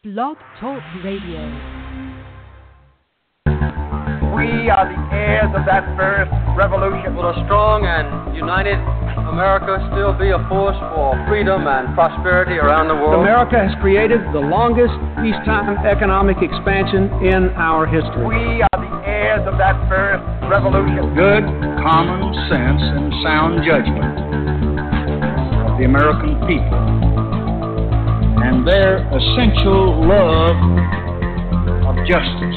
Blog Talk Radio. We are the heirs of that first revolution. Will a strong and united America still be a force for freedom and prosperity around the world? America has created the longest peacetime economic expansion in our history. We are the heirs of that first revolution. Good, common sense, and sound judgment of the American people and their essential love of justice.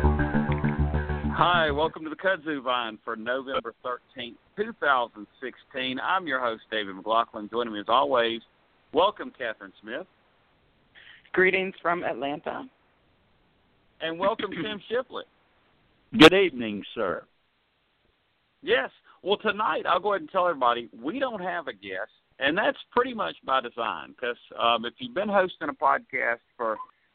Hi, welcome to the Kudzu Vine for November 13th, 2016. I'm your host, David McLaughlin. Joining me as always, welcome, Catherine Smith. Greetings from Atlanta. And welcome, Tim Shipley. Good evening, sir. Yes. Well, tonight, I'll go ahead and tell everybody, we don't have a guest, and that's pretty much by design, because if you've been hosting a podcast for,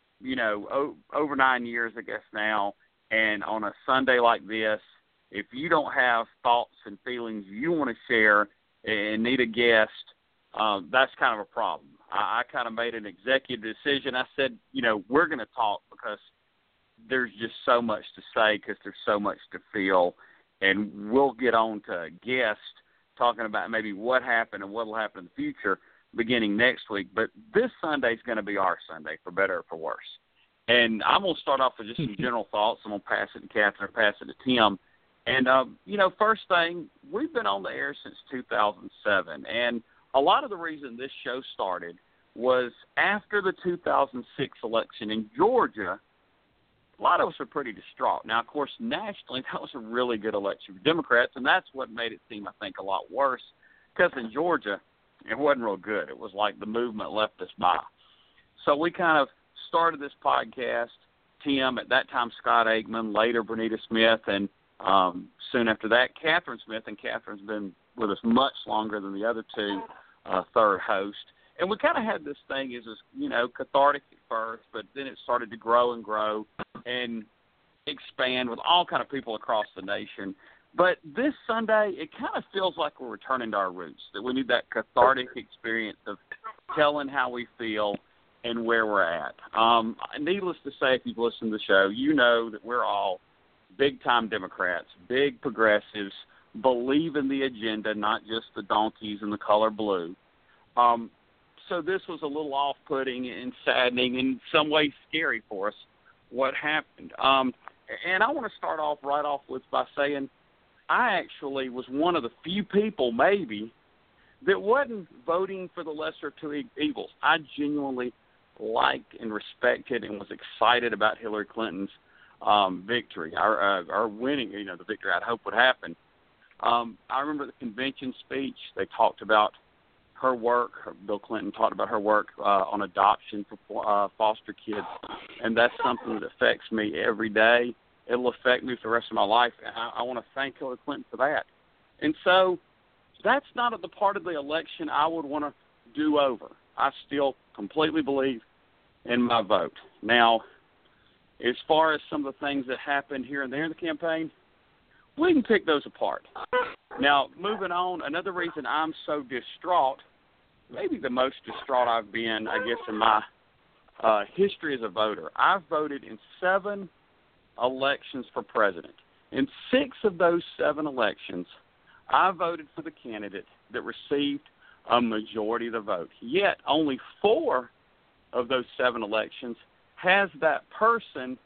over 9 years, I guess now, and on a Sunday like this, if you don't have thoughts and feelings you want to share and need a guest, that's kind of a problem. I kind of made an executive decision. I said, we're going to talk because there's just so much to say because there's so much to feel, and we'll get on to a guest talking about maybe what happened and what will happen in the future beginning next week. But this Sunday is going to be our Sunday, for better or for worse. And I'm going to start off with just some general thoughts. I'm going to pass it to Catherine, pass it to Tim. And, first thing, we've been on the air since 2007. And a lot of the reason this show started was after the 2006 election in Georgia, a lot of us were pretty distraught. Now, of course, nationally, that was a really good election for Democrats, and that's what made it seem, I think, a lot worse. Because in Georgia, it wasn't real good. It was like the movement left us by. So we kind of started this podcast. Tim, at that time, Scott Aikman, later Bernita Smith, and soon after that, Catherine Smith. And Catherine's been with us much longer than the other two, third host. And we kind of had this thing as, cathartic at first, but then it started to grow and expand with all kind of people across the nation. But this Sunday, it kind of feels like we're returning to our roots, that we need that cathartic experience of telling how we feel and where we're at. Needless to say, if you've listened to the show, you know that we're all big-time Democrats, big progressives, believe in the agenda, not just the donkeys and the color blue. So this was a little off-putting and saddening, in some ways scary for us, what happened. And I want to start off by saying I actually was one of the few people, maybe, that wasn't voting for the lesser of two evils. I genuinely liked and respected and was excited about Hillary Clinton's victory, our winning, the victory I'd hope would happen. I remember the convention speech. They talked about her work. Bill Clinton talked about her work on adoption for foster kids, and that's something that affects me every day. It'll affect me for the rest of my life, and I want to thank Hillary Clinton for that. And so that's not the part of the election I would want to do over. I still completely believe in my vote. Now, as far as some of the things that happened here and there in the campaign, we can pick those apart. Now, moving on, another reason I'm so distraught, maybe the most distraught I've been, I guess, in my history as a voter. I've voted in 7 elections for president. In 6 of those 7 elections, I voted for the candidate that received a majority of the vote. Yet, only 4 of those 7 elections has that person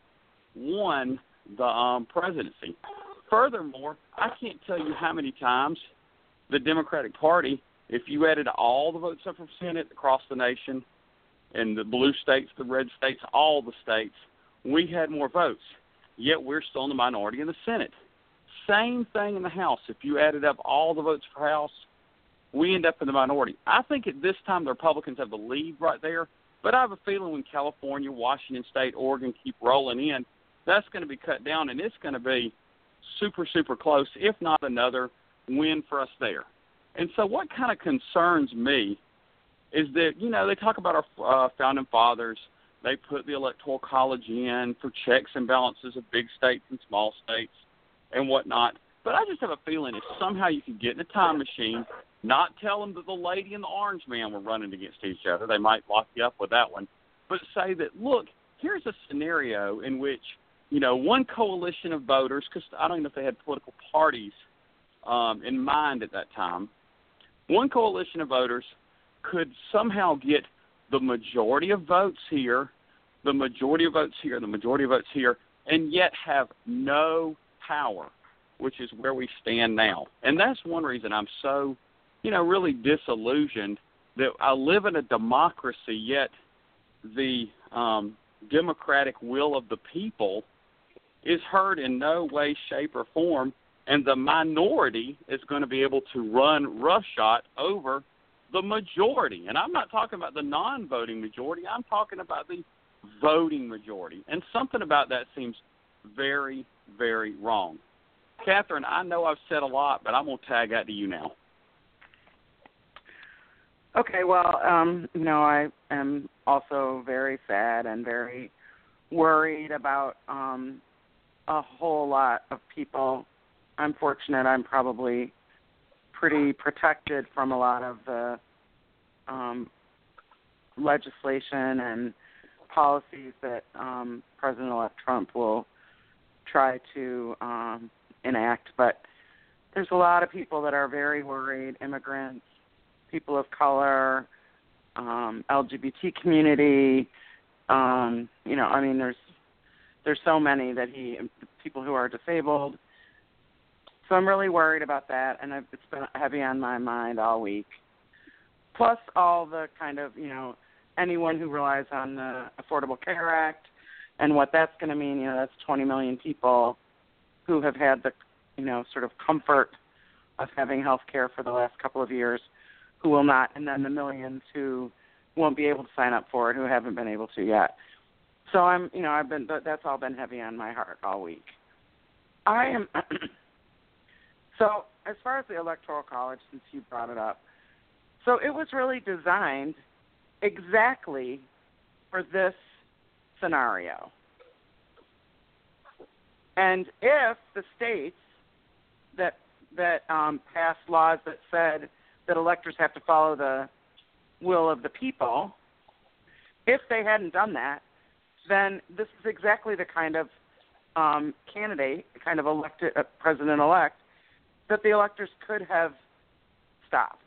won the presidency. Furthermore, I can't tell you how many times the Democratic Party, if you added all the votes up for Senate across the nation, in the blue states, the red states, all the states, we had more votes. Yet we're still in the minority in the Senate. Same thing in the House. If you added up all the votes for House, we end up in the minority. I think at this time the Republicans have the lead right there, but I have a feeling when California, Washington State, Oregon keep rolling in, that's going to be cut down, and it's going to be super, super close, if not another win for us there. And so what kind of concerns me is that, they talk about our founding fathers. They put the Electoral College in for checks and balances of big states and small states and whatnot. But I just have a feeling if somehow you could get in a time machine, not tell them that the lady and the orange man were running against each other. They might lock you up with that one. but say that, look, here's a scenario in which, one coalition of voters, because I don't know if they had political parties in mind at that time, one coalition of voters could somehow get the majority of votes here, the majority of votes here, the majority of votes here, and yet have no power, which is where we stand now. And that's one reason I'm so, really disillusioned that I live in a democracy, yet the democratic will of the people is heard in no way, shape, or form, and the minority is going to be able to run roughshod over the majority. And I'm not talking about the non-voting majority. I'm talking about the voting majority. And something about that seems very, very wrong. Catherine, I know I've said a lot, but I'm going to tag out to you now. Okay, well, I am also very sad and very worried about a whole lot of people. I'm fortunate I'm probably pretty protected from a lot of the legislation and policies that President-elect Trump will try to enact. But there's a lot of people that are very worried, immigrants, people of color, LGBT community. There's so many that people who are disabled. So I'm really worried about that, and it's been heavy on my mind all week. Plus all the kind of, anyone who relies on the Affordable Care Act and what that's going to mean. That's 20 million people who have had the, sort of comfort of having health care for the last couple of years who will not, and then the millions who won't be able to sign up for it who haven't been able to yet. So that's all been heavy on my heart all week. So as far as the Electoral College, since you brought it up, so it was really designed exactly for this scenario. And if the states that passed laws that said that electors have to follow the will of the people, if they hadn't done that, then this is exactly the kind of candidate, kind of elected president-elect, that the electors could have stopped.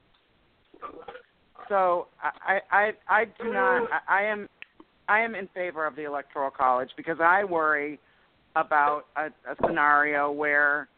So I am in favor of the Electoral College because I worry about a scenario where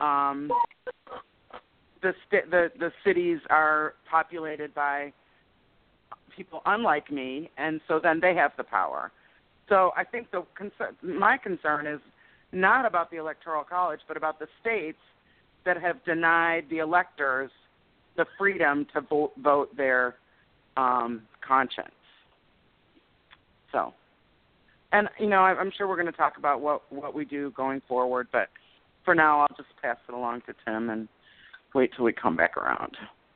the cities are populated by people unlike me, and so then they have the power. So I think my concern is not about the Electoral College, but about the states that have denied the electors the freedom to vote their conscience. So, and, I'm sure we're going to talk about what we do going forward, but for now I'll just pass it along to Tim and wait till we come back around.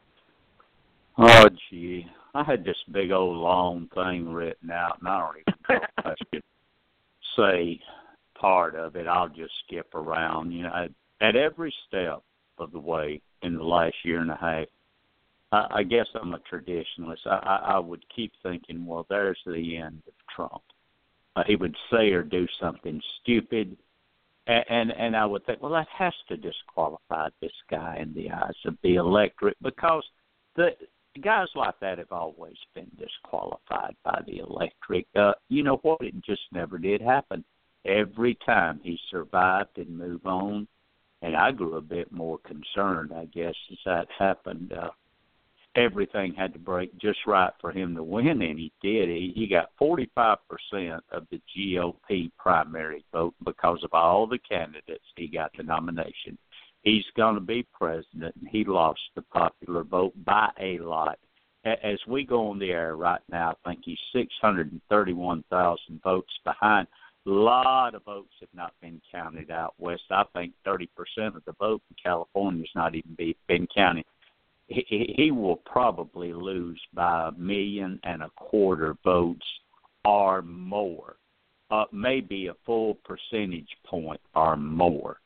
Oh, gee. I had this big old long thing written out, and I don't even know if I should say part of it. I'll just skip around. At every step of the way in the last year and a half, I guess I'm a traditionalist. I would keep thinking, well, there's the end of Trump. He would say or do something stupid, and I would think, well, that has to disqualify this guy in the eyes of the electorate, because the guys like that have always been disqualified by the electorate. You know what? It just never did happen. Every time he survived and moved on, and I grew a bit more concerned, I guess, as that happened. Everything had to break just right for him to win, and he did. He got 45% of the GOP primary vote because of all the candidates. He got the nomination. He's going to be president, and he lost the popular vote by a lot. As we go on the air right now, I think he's 631,000 votes behind. A lot of votes have not been counted out west. I think 30% of the vote in California has not even been counted. He will probably lose by 1.25 million votes or more, maybe a full percentage point or more.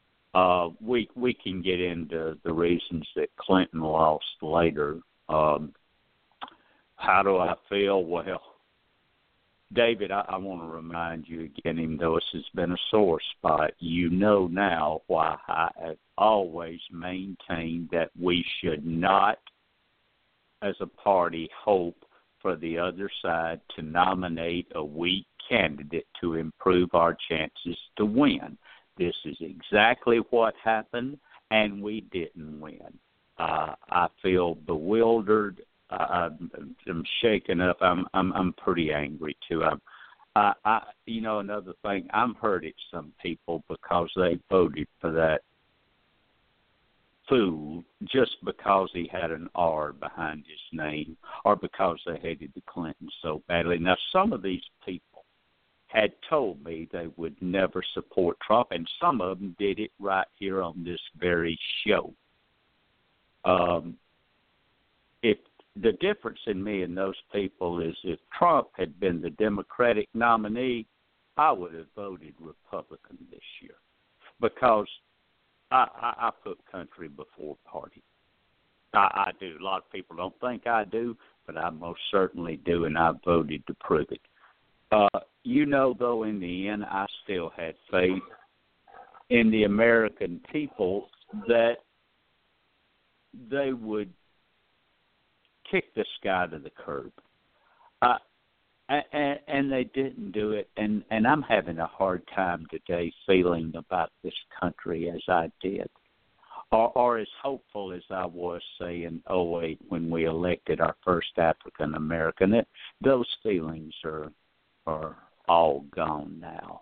We can get into the reasons that Clinton lost later. How do I feel? Well, David, I want to remind you again, even though this has been a sore spot, you know now why I have always maintained that we should not, as a party, hope for the other side to nominate a weak candidate to improve our chances to win. This is exactly what happened, and we didn't win. I feel bewildered. I'm shaken up. I'm pretty angry too. Another thing, I'm hurt at some people because they voted for that fool just because he had an R behind his name or because they hated the Clintons so badly. Now, some of these people had told me they would never support Trump, and some of them did it right here on this very show. If the difference in me and those people is if Trump had been the Democratic nominee, I would have voted Republican this year because I put country before party. I do. A lot of people don't think I do, but I most certainly do, and I voted to prove it. Though, in the end, I still had faith in the American people that they would kick this guy to the curb. And they didn't do it. And I'm having a hard time today feeling about this country as I did, or as hopeful as I was, say, in 2008 when we elected our first African American. Those feelings are all gone now.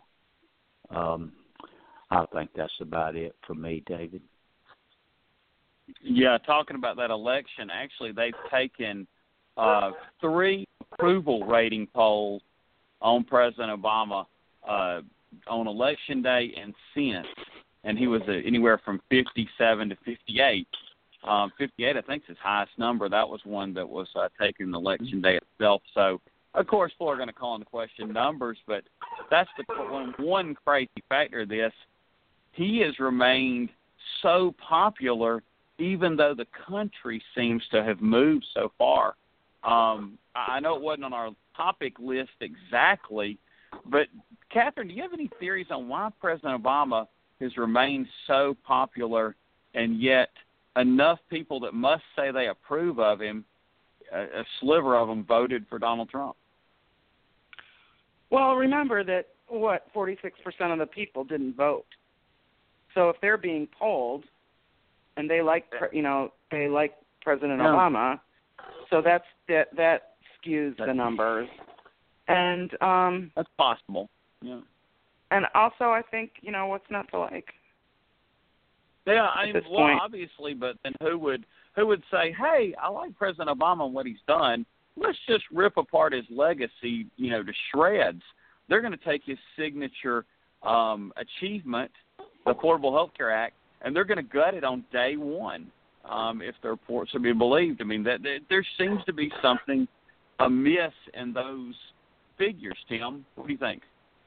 I think that's about it for me, David. Yeah, talking about that election, actually they've taken 3 approval rating polls on President Obama on Election Day and since, and he was anywhere from 57 to 58. 58, I think, is his highest number. That was one that was taken Election Day itself. So, of course, people are going to call into question numbers, but that's the one crazy factor of this. He has remained so popular even though the country seems to have moved so far. I know it wasn't on our topic list exactly, but, Catherine, do you have any theories on why President Obama has remained so popular and yet enough people that must say they approve of him, a sliver of them, voted for Donald Trump? Well, remember that, 46% of the people didn't vote. So if they're being polled and they like President Obama, so that skews the numbers. And that's possible. Yeah. And also, I think, what's not to like? Yeah, point. Obviously, but then who would say, hey, I like President Obama and what he's done. Let's just rip apart his legacy, to shreds. They're going to take his signature achievement, the Affordable Health Care Act, and they're going to gut it on day one, if their reports are to be believed. I mean, there seems to be something amiss in those figures, Tim. What do you think?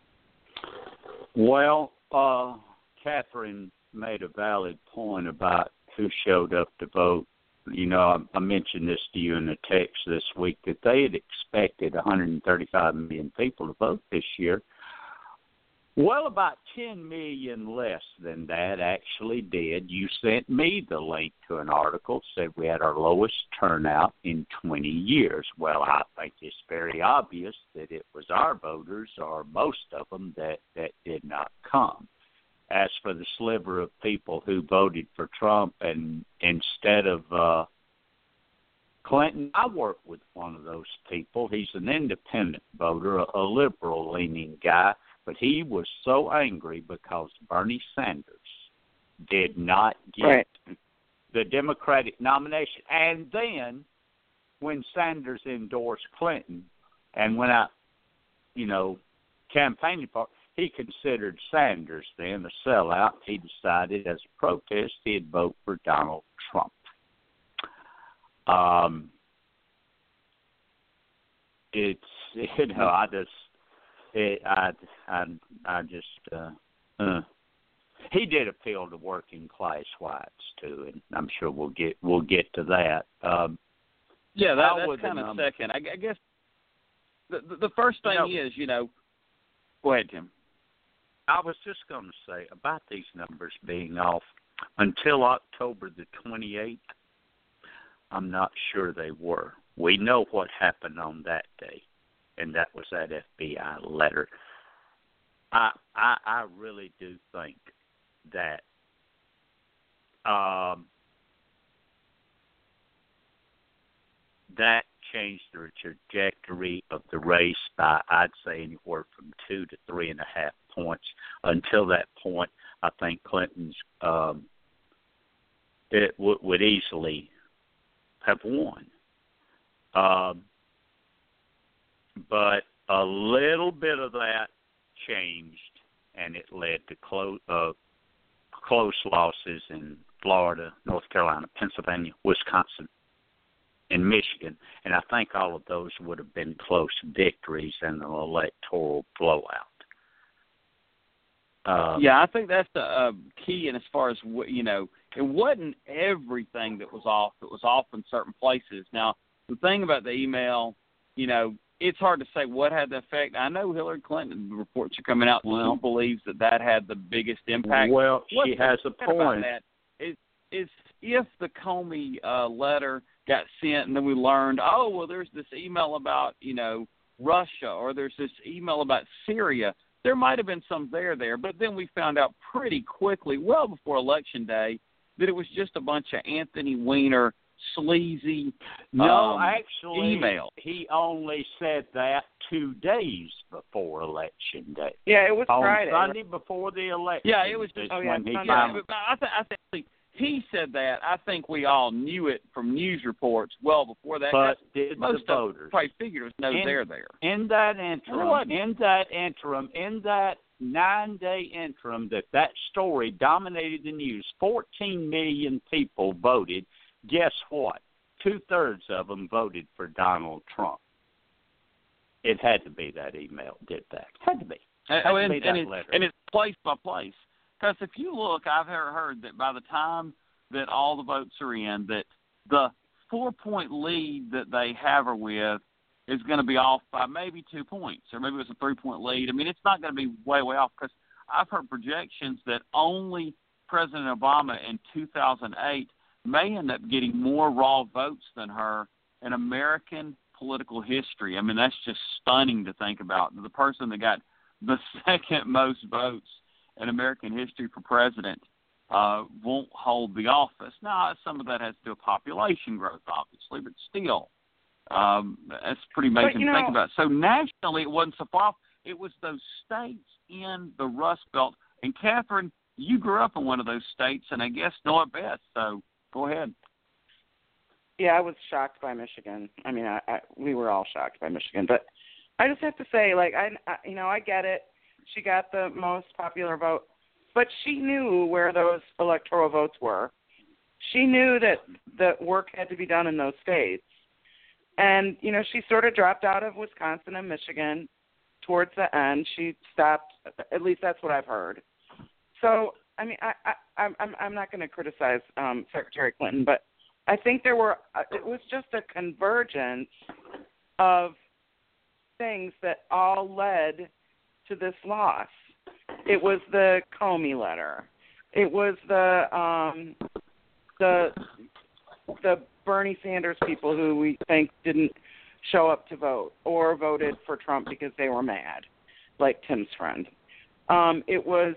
Well, Catherine made a valid point about who showed up to vote. I mentioned this to you in a text this week that they had expected 135 million people to vote this year. Well, about 10 million less than that actually did. You sent me the link to an article that said we had our lowest turnout in 20 years. Well, I think it's very obvious that it was our voters, or most of them, that did not come. As for the sliver of people who voted for Trump and instead of Clinton, I work with one of those people. He's an independent voter, a liberal-leaning guy, but he was so angry because Bernie Sanders did not get the Democratic nomination. And then when Sanders endorsed Clinton and went out, campaigning for, he considered Sanders then a sellout. He decided as a protest he'd vote for Donald Trump. He did appeal to working class whites too, and I'm sure we'll get to that. That's kind of second. I guess the first thing is, go ahead, Tim. I was just going to say about these numbers being off until October the 28th. I'm not sure they were. We know what happened on that day, and that was that FBI letter. I really do think that that changed the trajectory of the race by, I'd say, anywhere from 2 to 3.5 points. Until that point, I think Clinton's it would easily have won. But a little bit of that changed, and it led to close losses in Florida, North Carolina, Pennsylvania, Wisconsin, and Michigan. And I think all of those would have been close victories in an electoral blowout. I think that's the key. And as far as, it wasn't everything that was off. It was off in certain places. Now, the thing about the email, it's hard to say what had the effect. I know Hillary Clinton reports are coming out. She believes that had the biggest impact. Well, she has a point. That is if the Comey letter got sent and then we learned, there's this email about, Russia, or there's this email about Syria. There might have been some there, but then we found out pretty quickly, well before Election Day, that it was just a bunch of Anthony Weiner sleazy email. He only said that 2 days before Election Day. Yeah, it was on Friday. Sunday before the election. Yeah, it was just when he I think he said that. I think we all knew it from news reports well before that. But did most the voters probably figured it was there. In that interim, in that 9-day interim that story dominated the news, 14 million people voted. Guess what? 2/3 of them voted for Donald Trump. It had to be that email did that. Had to be. And it's place by place. Because if you look, I've heard that by the time that all the votes are in, that the 4-point lead that they have her with is going to be off by maybe 2 points, or maybe it's a 3-point lead. I mean, it's not going to be way off, because I've heard projections that only President Obama in 2008 may end up getting more raw votes than her in American political history. I mean, that's just stunning to think about. The person that got the second most votes in American history for president won't hold the office. Now, some of that has to do with population growth, obviously, but still, that's pretty amazing to think about. So nationally, it wasn't so far off. It was those states in the Rust Belt. And, Catherine, you grew up in one of those states, and I guess know it best, so go ahead. Yeah, I was shocked by Michigan. I mean, we were all shocked by Michigan. But I just have to say, I get it. She got the most popular vote. But she knew where those electoral votes were. She knew that the work had to be done in those states. And, she sort of dropped out of Wisconsin and Michigan towards the end. She stopped, at least that's what I've heard. So, I mean, I'm not going to criticize Secretary Clinton, but I think it was just a convergence of things that all led to this loss. It was the Comey letter. It was the Bernie Sanders people who we think didn't show up to vote or voted for Trump because they were mad, like Tim's friend. It was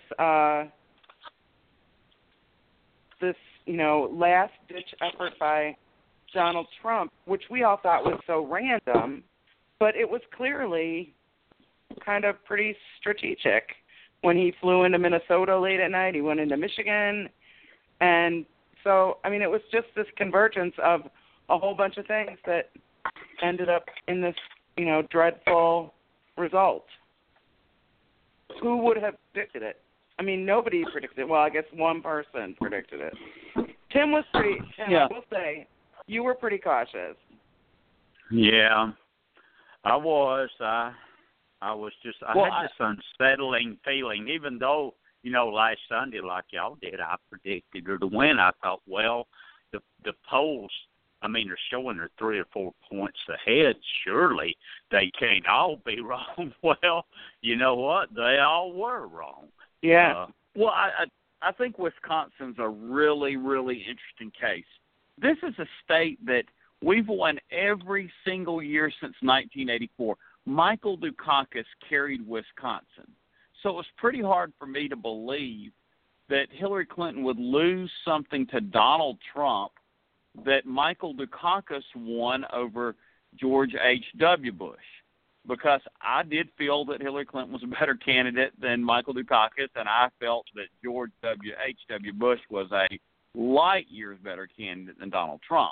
this, last-ditch effort by Donald Trump, which we all thought was so random, but it was clearly kind of pretty strategic. When he flew into Minnesota late at night, he went into Michigan. And so, I mean, it was just this convergence of a whole bunch of things that ended up in this, dreadful result. Who would have predicted it? I mean, nobody predicted it. Well, I guess one person predicted it. Tim, I will say, you were pretty cautious. Yeah, I was. I had this unsettling feeling, even though, last Sunday, like y'all did, I predicted her to win. I thought, well, the polls I mean, they're showing they're 3 or 4 points ahead. Surely they can't all be wrong. Well, you know what? They all were wrong. Yeah. Well, I think Wisconsin's a really, really interesting case. This is a state that we've won every single year since 1984. Michael Dukakis carried Wisconsin. So it was pretty hard for me to believe that Hillary Clinton would lose something to Donald Trump that Michael Dukakis won over George H.W. Bush, because I did feel that Hillary Clinton was a better candidate than Michael Dukakis, and I felt that George H.W. Bush was a light years better candidate than Donald Trump.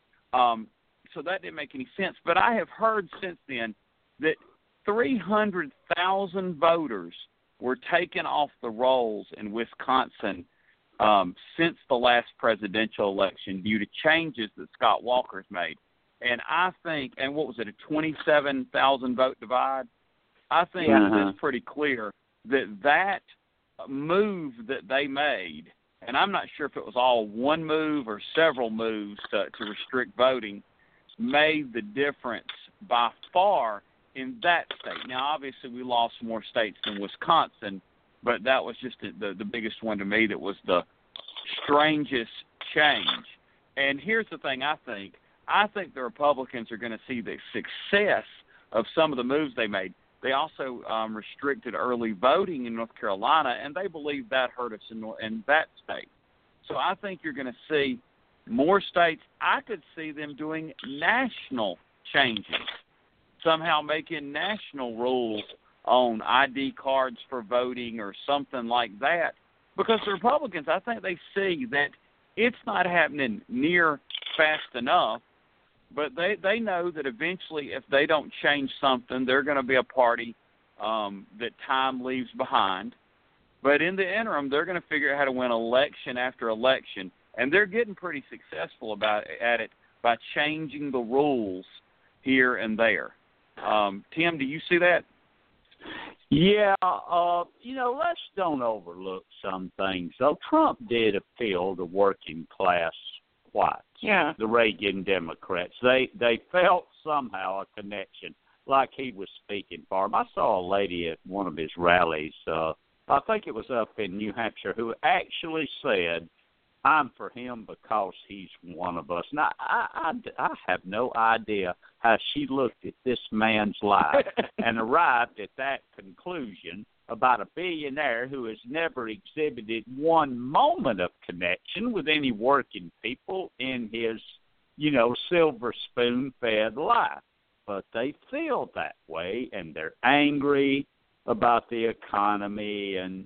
So that didn't make any sense. But I have heard since then that 300,000 voters were taken off the rolls in Wisconsin since the last presidential election due to changes that Scott Walker's made. And I think, and what was it, a 27,000 vote divide? I think it's pretty clear that move that they made, and I'm not sure if it was all one move or several moves to restrict voting, made the difference by far in that state. Now, obviously, we lost more states than Wisconsin, but that was just the biggest one to me that was the strangest change. And here's the thing I think the Republicans are going to see the success of some of the moves they made. They also restricted early voting in North Carolina, and they believe that hurt us in that state. So I think you're going to see more states. I could see them doing national changes, somehow making national rules on ID cards for voting or something like that. Because the Republicans, I think they see that it's not happening near fast enough, but they know that eventually if they don't change something, they're going to be a party that time leaves behind. But in the interim, they're going to figure out how to win election after election, and they're getting pretty successful at it by changing the rules here and there. Tim, do you see that? Yeah, let's don't overlook some things. So Trump did appeal to working class whites, the Reagan Democrats. They felt somehow a connection, like he was speaking for them. I saw a lady at one of his rallies, I think it was up in New Hampshire, who actually said, "I'm for him because he's one of us." Now, I have no idea how she looked at this man's life and arrived at that conclusion about a billionaire who has never exhibited one moment of connection with any working people in his, silver spoon-fed life. But they feel that way, and they're angry about the economy and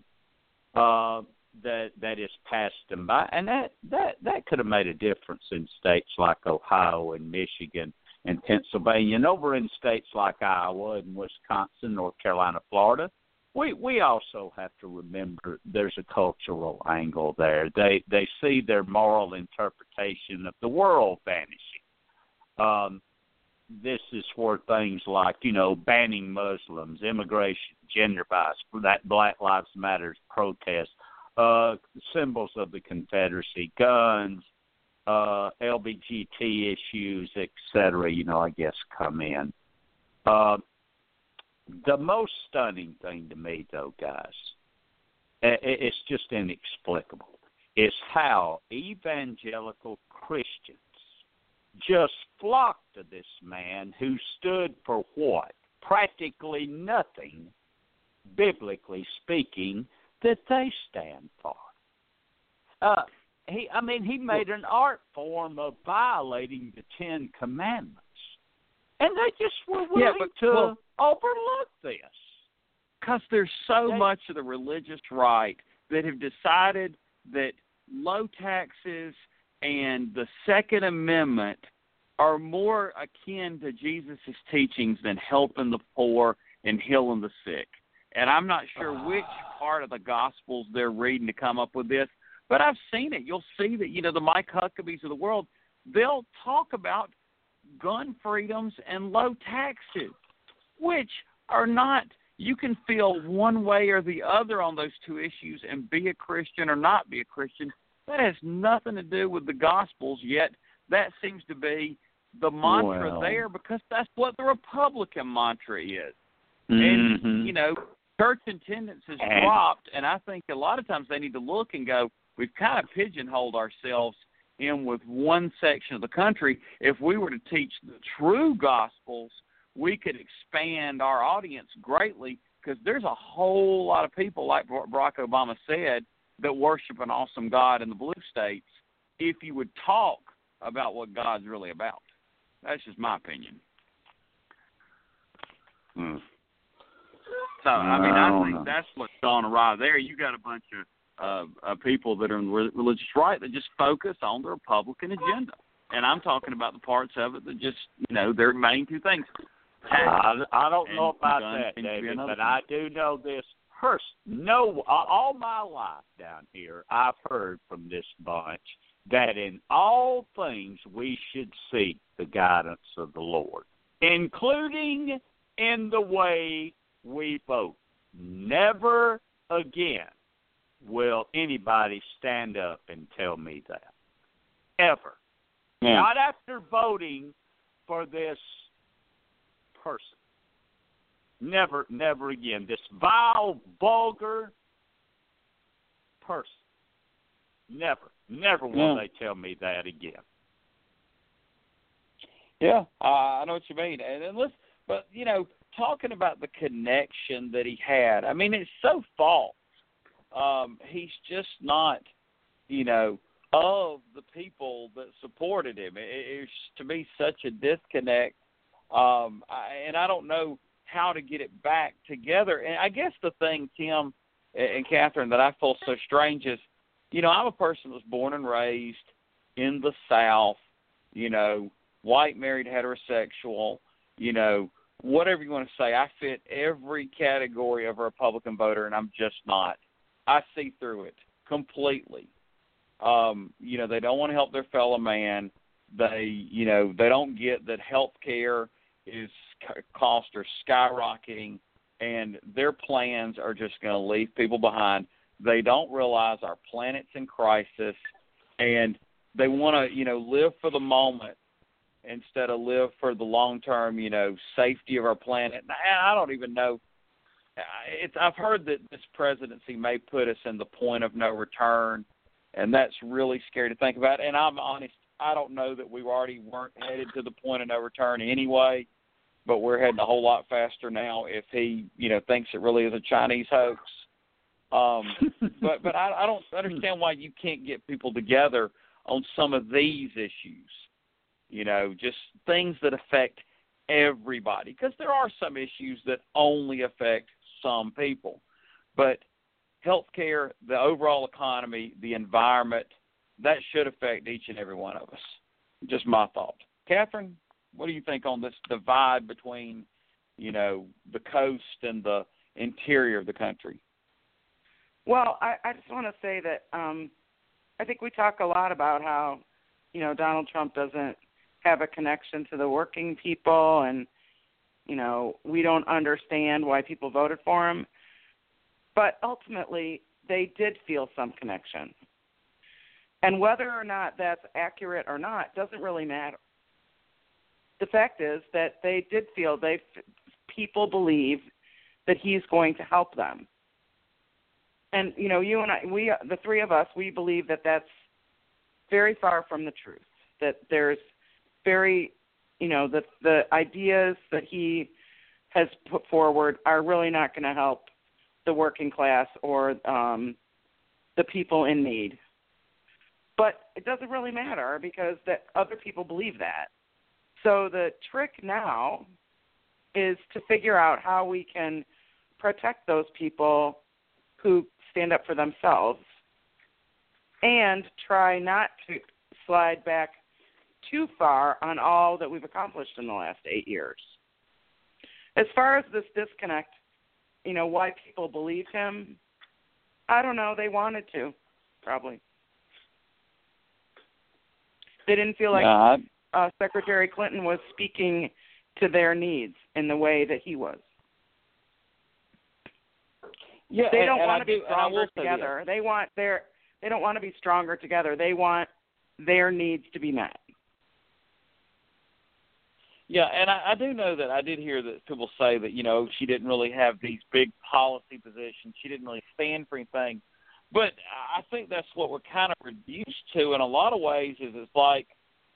that is passed them by, and that could have made a difference in states like Ohio and Michigan and Pennsylvania, and over in states like Iowa and Wisconsin, North Carolina, Florida. We also have to remember there's a cultural angle there. They see their moral interpretation of the world vanishing. This is where things like, banning Muslims, immigration, gender bias, that Black Lives Matter protest, symbols of the Confederacy, guns, LGBT issues, etc., I guess come in. The most stunning thing to me, though, guys, it's just inexplicable, is how evangelical Christians just flocked to this man who stood for what? Practically nothing, biblically speaking, that they stand for. He made an art form of violating the Ten Commandments, and they just were willing to overlook this. Because there's so much of the religious right that have decided that low taxes and the Second Amendment are more akin to Jesus' teachings than helping the poor and healing the sick. And I'm not sure which part of the Gospels they're reading to come up with this, but I've seen it. You'll see that, the Mike Huckabees of the world, they'll talk about gun freedoms and low taxes, which are not, you can feel one way or the other on those two issues and be a Christian or not be a Christian. That has nothing to do with the Gospels, yet that seems to be the mantra there, because that's what the Republican mantra is. And, you know, church attendance has dropped, and I think a lot of times they need to look and go, we've kind of pigeonholed ourselves in with one section of the country. If we were to teach the true gospels, we could expand our audience greatly, because there's a whole lot of people, like Barack Obama said, that worship an awesome God in the blue states if you would talk about what God's really about. That's just my opinion. So, I mean, I think that's what's gone awry there. You got a bunch of people that are in the religious right that just focus on the Republican agenda. And I'm talking about the parts of it that just, you know, their main two things. I don't know about that, David, but I do know this. All my life down here, I've heard from this bunch that in all things we should seek the guidance of the Lord, including in the way we vote. Never again will anybody stand up and tell me that. Ever. Yeah. Not after voting for this person. Never again. This vile, vulgar person. Never will they tell me that again. Yeah, I know what you mean. And listen, but, you know, talking about the connection that he had, I mean, it's so false. He's just not, you know, of the people that supported him. It's, to me, such a disconnect. And I don't know how to get it back together. And I guess the thing, Tim and Catherine, that I feel so strange is, you know, I'm a person that was born and raised in the South, you know, white, married, heterosexual, you know, whatever you want to say. I fit every category of a Republican voter, and I'm just not. I see through it completely. You know, they don't want to help their fellow man. They, you know, they don't get that health care costs are skyrocketing, and their plans are just going to leave people behind. They don't realize our planet's in crisis, and they want to, you know, live for the moment instead of live for the long-term, you know, safety of our planet. And I don't even know. I've heard that this presidency may put us in the point of no return, and that's really scary to think about. And I'm honest, I don't know that we already weren't headed to the point of no return anyway, but we're heading a whole lot faster now if he, you know, thinks it really is a Chinese hoax. But I don't understand why you can't get people together on some of these issues, you know, just things that affect everybody. Because there are some issues that only affect some people. But healthcare, the overall economy, the environment, that should affect each and every one of us. Just my thought. Catherine, what do you think on this divide between, you know, the coast and the interior of the country? Well, I just want to say that I think we talk a lot about how, you know, Donald Trump doesn't have a connection to the working people, and, you know, we don't understand why people voted for him. But ultimately, they did feel some connection. And whether or not that's accurate or not doesn't really matter. The fact is that they did feel people believe that he's going to help them. And, you know, you and I, the three of us, we believe that that's very far from the truth, that there's very, you know, the ideas that he has put forward are really not going to help the working class or the people in need. But it doesn't really matter because that other people believe that. So the trick now is to figure out how we can protect those people who stand up for themselves and try not to slide back too far on all that we've accomplished in the last 8 years. As far as this disconnect, you know, why people believe him, I don't know. They wanted to, probably. They didn't feel like Secretary Clinton was speaking to their needs in the way that he was. Yeah, they don't want to be stronger together. They don't want to be stronger together. They want their needs to be met. Yeah, and I do know that I did hear that people say that, she didn't really have these big policy positions. She didn't really stand for anything. But I think that's what we're kind of reduced to in a lot of ways is it's like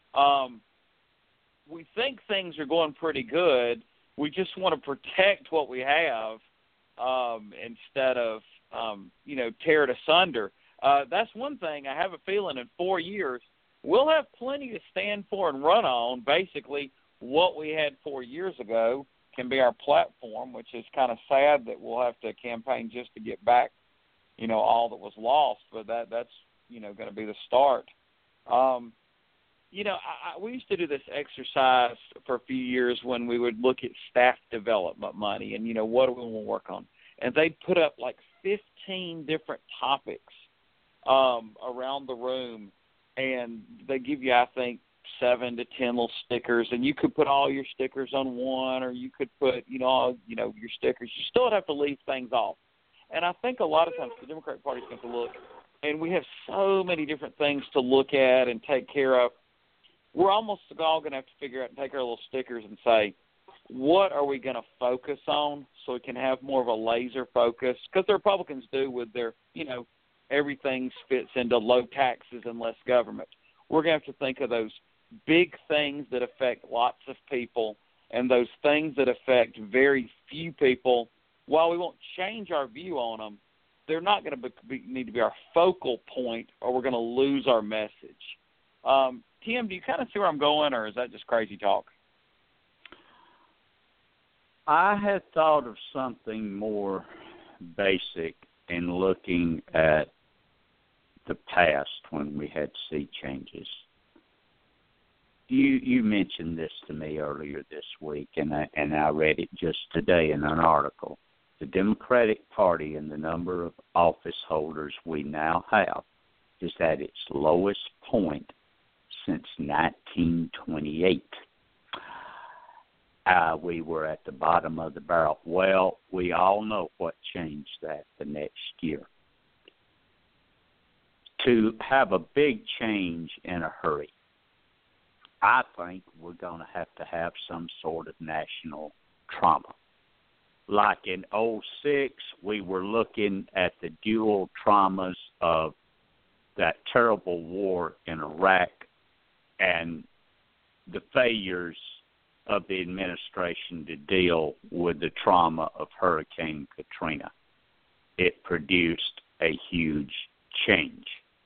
we think things are going pretty good. We just want to protect what we have instead of, tear it asunder. That's one thing. I have a feeling in 4 years we'll have plenty to stand for and run on. Basically, what we had 4 years ago can be our platform, which is kind of sad that we'll have to campaign just to get back, all that was lost. But that's going to be the start. We used to do this exercise for a few years when we would look at staff development money and, what do we want to work on? And they'd put up like 15 different topics around the room, and they give you, I think, 7 to 10 little stickers, and you could put all your stickers on one, or you could put, your stickers. You still have to leave things off. And I think a lot of times the Democratic Party is going to look, and we have so many different things to look at and take care of. We're almost all going to have to figure out and take our little stickers and say, what are we going to focus on so we can have more of a laser focus? Because the Republicans do with their, everything fits into low taxes and less government. We're going to have to think of those big things that affect lots of people and those things that affect very few people. While we won't change our view on them, they're not going to need to be our focal point, or we're going to lose our message. Tim, do you kind of see where I'm going, or is that just crazy talk? I had thought of something more basic in looking at the past when we had sea changes. You mentioned this to me earlier this week, and I read it just today in an article. The Democratic Party and the number of office holders we now have is at its lowest point since 1928. We were at the bottom of the barrel. Well, we all know what changed that the next year. To have a big change in a hurry, I think we're going to have some sort of national trauma. Like in 2006, we were looking at the dual traumas of that terrible war in Iraq and the failures of the administration to deal with the trauma of Hurricane Katrina. It produced a huge change.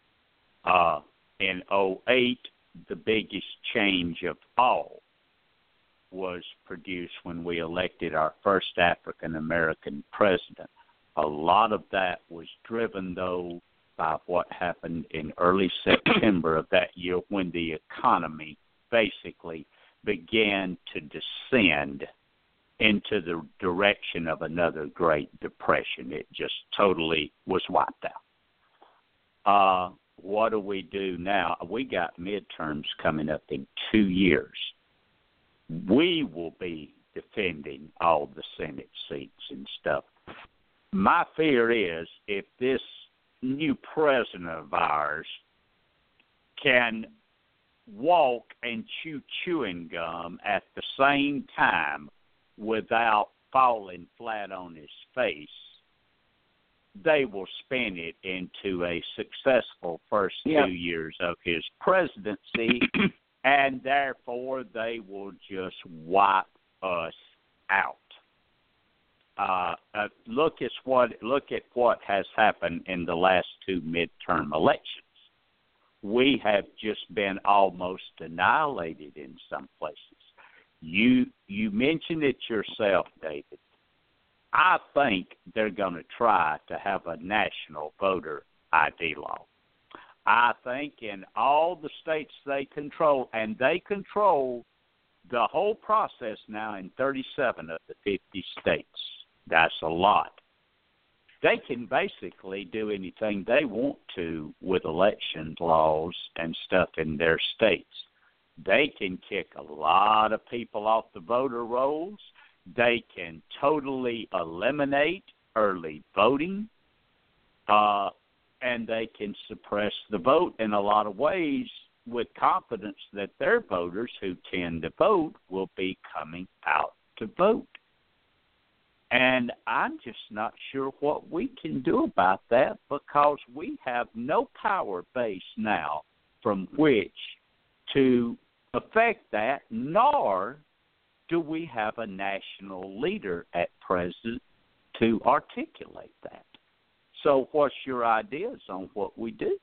In 2008, the biggest change of all was produced when we elected our first African-American president. A lot of that was driven, though, by what happened in early September of that year when the economy basically began to descend into the direction of another Great Depression. It just totally was wiped out. What do we do now? We got midterms coming up in 2 years. We will be defending all the Senate seats and stuff. My fear is if this new president of ours can walk and chew chewing gum at the same time without falling flat on his face, they will spin it into a successful first 2 years of his presidency, and therefore they will just wipe us out. Look at what has happened in the last 2 midterm elections. We have just been almost annihilated in some places. You mentioned it yourself, David. I think they're going to try to have a national voter ID law. I think in all the states they control, and they control the whole process now in 37 of the 50 states. That's a lot. They can basically do anything they want to with election laws and stuff in their states. They can kick a lot of people off the voter rolls. They can totally eliminate early voting, and they can suppress the vote in a lot of ways with confidence that their voters who tend to vote will be coming out to vote. And I'm just not sure what we can do about that, because we have no power base now from which to affect that, nor do we have a national leader at present to articulate that. So what's your ideas on what we do?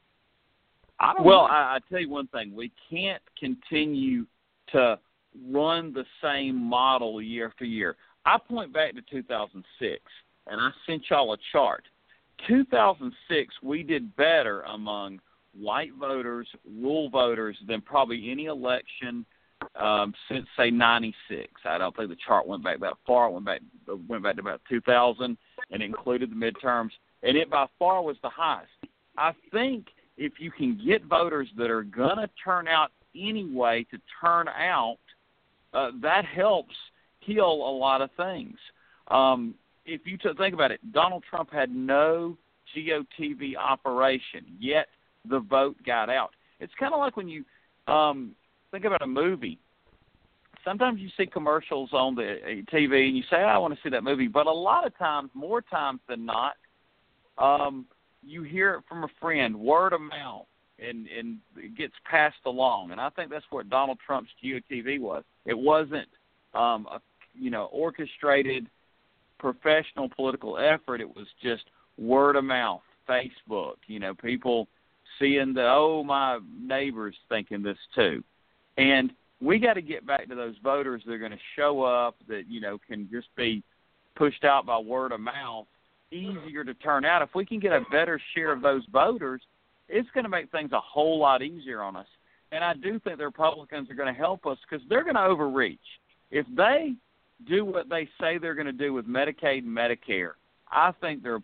I tell you one thing. We can't continue to run the same model year after year. I point back to 2006, and I sent y'all a chart. 2006, we did better among white voters, rural voters, than probably any election since, say, 96. I don't think the chart went back that far. It went back to about 2000, and it included the midterms, and it by far was the highest. I think if you can get voters that are going to turn out anyway to turn out, that helps heal a lot of things. If you think about it, Donald Trump had no GOTV operation, yet the vote got out. It's kind of like when you think about a movie. Sometimes you see commercials on the TV and you say, I want to see that movie. But a lot of times, more times than not, you hear it from a friend, word of mouth, and it gets passed along. And I think that's what Donald Trump's GOTV was. It wasn't orchestrated professional political effort. It was just word of mouth, Facebook, people seeing my neighbor's thinking this too. And we got to get back to those voters that are going to show up, that, can just be pushed out by word of mouth, easier to turn out. If we can get a better share of those voters, it's going to make things a whole lot easier on us. And I do think the Republicans are going to help us, because they're going to overreach. If they do what they say they're going to do with Medicaid and Medicare, I think the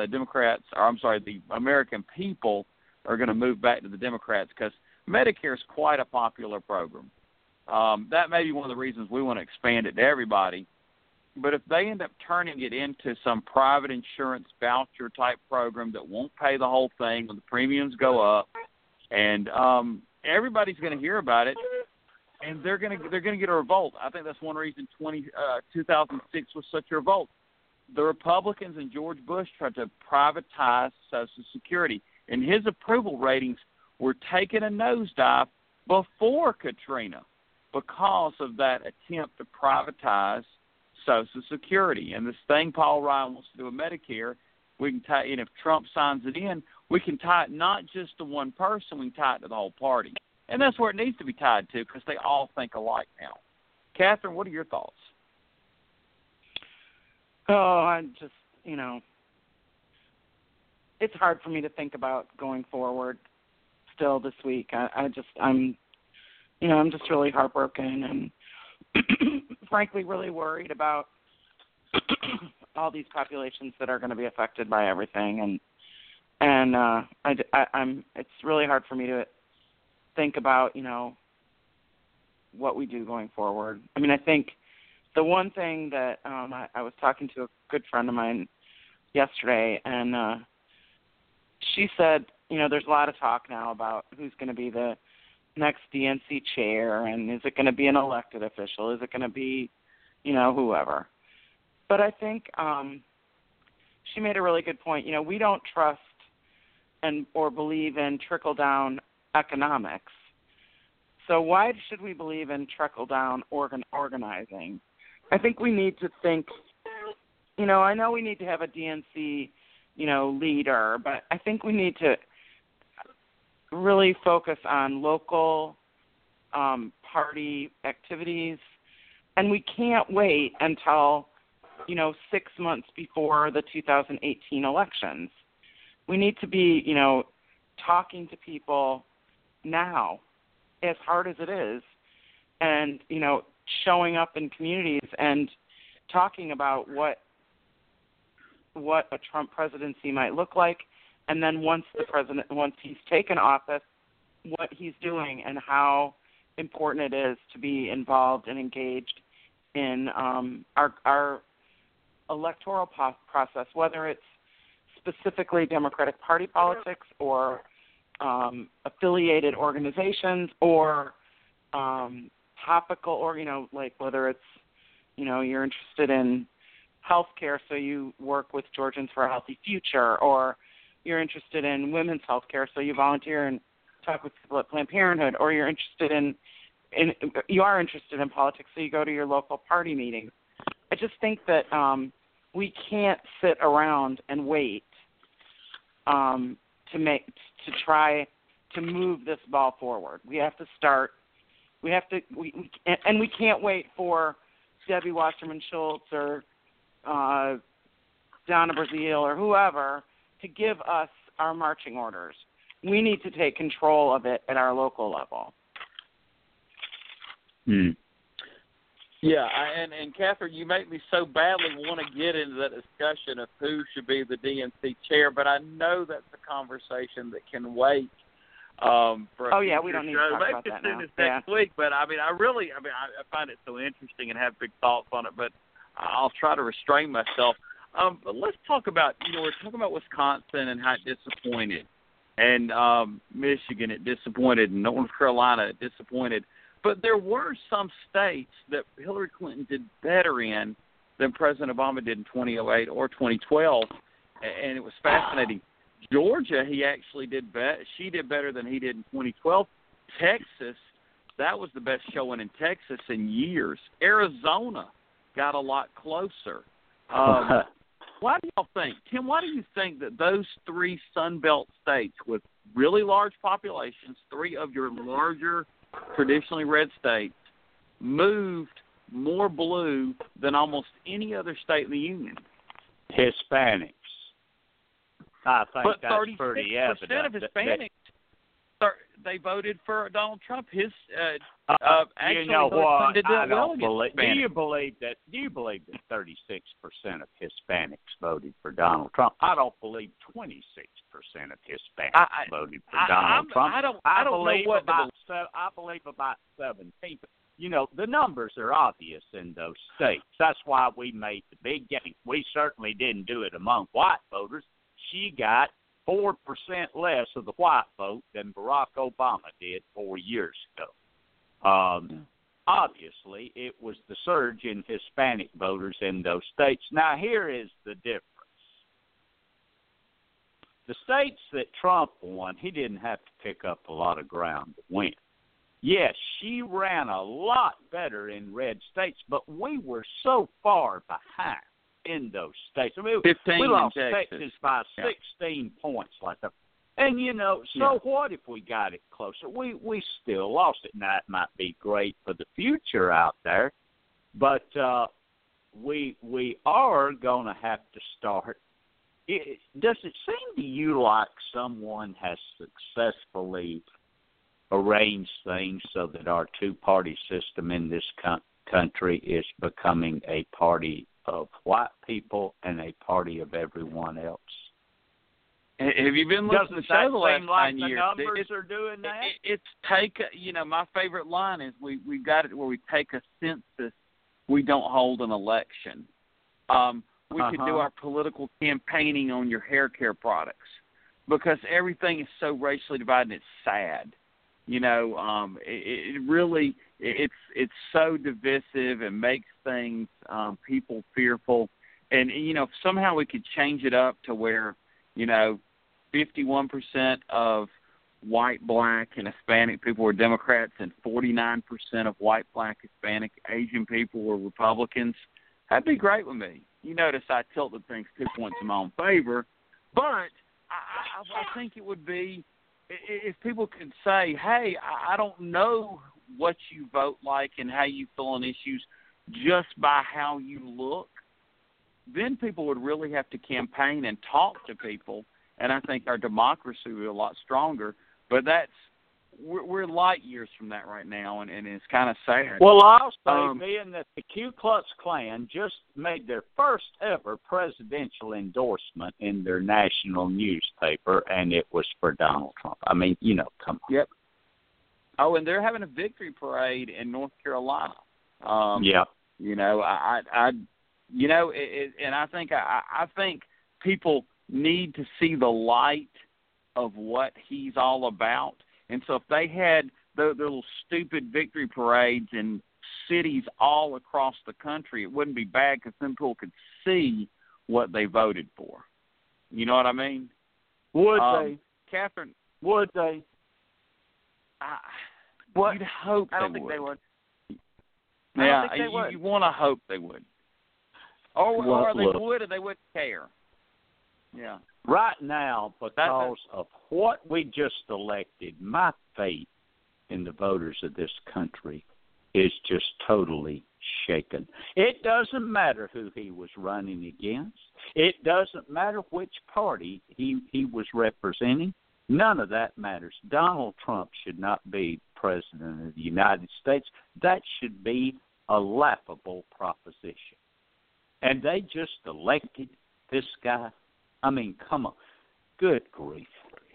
American people are going to move back to the Democrats, because Medicare is quite a popular program. That may be one of the reasons we want to expand it to everybody. But if they end up turning it into some private insurance voucher type program that won't pay the whole thing when the premiums go up, and everybody's going to hear about it, and they're going to get a revolt. I think that's one reason 2006 was such a revolt. The Republicans and George Bush tried to privatize Social Security, and his approval ratings were taking a nosedive before Katrina because of that attempt to privatize Social Security. And this thing Paul Ryan wants to do with Medicare, we can tie, and if Trump signs it in, we can tie it not just to one person, we can tie it to the whole party. And that's where it needs to be tied to, because they all think alike now. Catherine, what are your thoughts? I'm just, it's hard for me to think about going forward still this week. I'm just really heartbroken and frankly really worried about all these populations that are going to be affected by everything, and it's really hard for me to think about what we do going forward. I mean, I think the one thing that I was talking to a good friend of mine yesterday, and she said, there's a lot of talk now about who's going to be the next DNC chair, and is it going to be an elected official? Is it going to be, whoever? But I think she made a really good point. We don't trust or believe in trickle-down economics. So why should we believe in trickle-down organizing? I think we need to think, I know we need to have a DNC, leader, but I think we need to really focus on local party activities, and we can't wait until 6 months before the 2018 elections. We need to be talking to people now, as hard as it is, and showing up in communities and talking about what a Trump presidency might look like. And then once he's taken office, what he's doing and how important it is to be involved and engaged in our electoral process, whether it's specifically Democratic Party politics or affiliated organizations or topical, or, like whether it's, you're interested in healthcare, so you work with Georgians for a Healthy Future, or you're interested in women's healthcare, so you volunteer and talk with people at Planned Parenthood, or you're interested you are interested in politics, so you go to your local party meetings. I just think that we can't sit around and wait to try to move this ball forward. We have to start. We can't wait for Debbie Wasserman Schultz or Donna Brazile or whoever to give us our marching orders. We need to take control of it at our local level. Yeah, and Catherine, you make me so badly want to get into that discussion of who should be the DNC chair, but I know that's a conversation that can wait for a we don't need show. to talk about Maybe that as soon now. as next week, but I find it so interesting and have big thoughts on it, but I'll try to restrain myself. But let's talk about, we're talking about Wisconsin and how it disappointed, and Michigan it disappointed, and North Carolina it disappointed. But there were some states that Hillary Clinton did better in than President Obama did in 2008 or 2012, and it was fascinating. Georgia, he actually did she did better than he did in 2012. Texas, that was the best showing in Texas in years. Arizona got a lot closer. Why do y'all think, Tim, why do you think that those three Sun Belt states with really large populations, three of your larger traditionally red states, moved more blue than almost any other state in the union? Hispanics. I think but that's pretty evident. 36% of Hispanics, they voted for Donald Trump. His actually, you know what? I don't believe. Do you believe that 36% of Hispanics voted for Donald Trump? I don't believe 26% of Hispanics voted for Donald Trump. I don't believe know what I believe about 17%. The numbers are obvious in those states. That's why we made the big game. We certainly didn't do it among white voters. She got 4% less of the white vote than Barack Obama did 4 years ago. Obviously, it was the surge in Hispanic voters in those states. Now, here is the difference. The states that Trump won, he didn't have to pick up a lot of ground to win. Yes, she ran a lot better in red states, but we were so far behind in those states. I mean, we lost Texas by 16 points like that. And, what if we got it closer? We still lost it. Now, it might be great for the future out there, but we are going to have to start. Does it seem to you like someone has successfully arranged things so that our two-party system in this country is becoming a party of white people and a party of everyone else? Have you been listening to the show the last 9 years? The numbers are doing that? My favorite line is we've got it where we take a census, we don't hold an election. We could do our political campaigning on your hair care products because everything is so racially divided and it's sad. It really it's so divisive and makes things people fearful. And if somehow we could change it up to where 51% of white, black, and Hispanic people were Democrats, and 49% of white, black, Hispanic, Asian people were Republicans, that'd be great with me. You notice I tilted things 2 points in my own favor, but I think it would be if people could say, hey, I don't know what you vote like and how you feel on issues just by how you look, then people would really have to campaign and talk to people, and I think our democracy would be a lot stronger. But we're light years from that right now, and it's kind of sad. Well, I'll say, being that the Ku Klux Klan just made their first ever presidential endorsement in their national newspaper, and it was for Donald Trump. I mean, come on. Yep. Oh, and they're having a victory parade in North Carolina. Yeah. And I think people need to see the light of what he's all about. And so if they had their little stupid victory parades in cities all across the country, it wouldn't be bad because then people could see what they voted for. You know what I mean? Would they? Catherine, would they? You'd hope I don't they think would. they would. Yeah, I don't think they would. You want to hope they would. Or they would, and they wouldn't care. Yeah. Right now, because of what we just elected, my faith in the voters of this country is just totally shaken. It doesn't matter who he was running against. It doesn't matter which party he was representing. None of that matters. Donald Trump should not be president of the United States. That should be a laughable proposition. And they just elected this guy. I mean, come on. Good grief.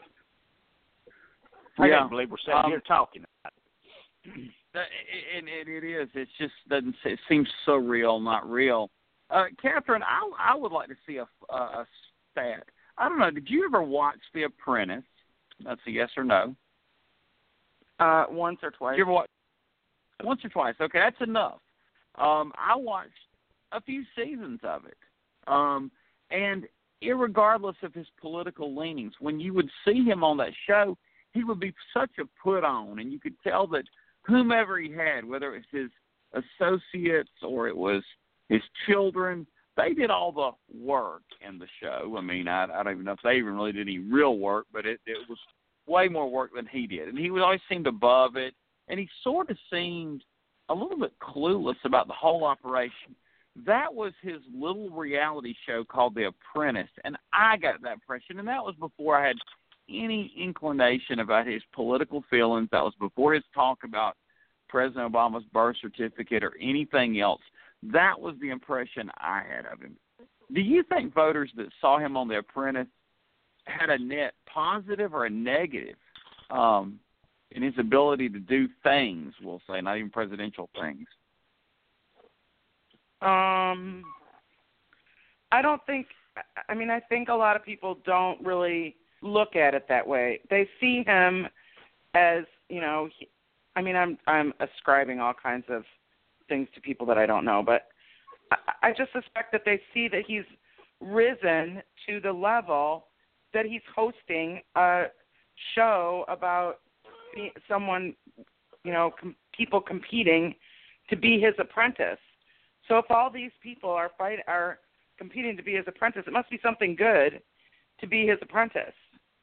I can't believe we're sitting here talking about it. And it is. It just doesn't. It seems so real, not real. Catherine, I would like to see a stat. I don't know. Did you ever watch The Apprentice? That's a yes or no. Once or twice. Did you ever watch? Once or twice. Okay, that's enough. I watched a few seasons of it, and irregardless of his political leanings, when you would see him on that show, he would be such a put on, and you could tell that whomever he had, whether it was his associates or it was his children, they did all the work in the show. I mean, I don't even know if they even really did any real work, but it was way more work than he did. And he would always seemed above it, and he sort of seemed a little bit clueless about the whole operation. That was his little reality show called The Apprentice, and I got that impression, and that was before I had any inclination about his political feelings. That was before his talk about President Obama's birth certificate or anything else. That was the impression I had of him. Do you think voters that saw him on The Apprentice had a net positive or a negative in his ability to do things, we'll say, not even presidential things? I don't think, I mean, I think a lot of people don't really look at it that way. They see him as, you know, I'm ascribing all kinds of things to people that I don't know, but I just suspect that they see that he's risen to the level that he's hosting a show about someone, you know, people competing to be his apprentice. So if all these people are competing to be his apprentice, it must be something good to be his apprentice.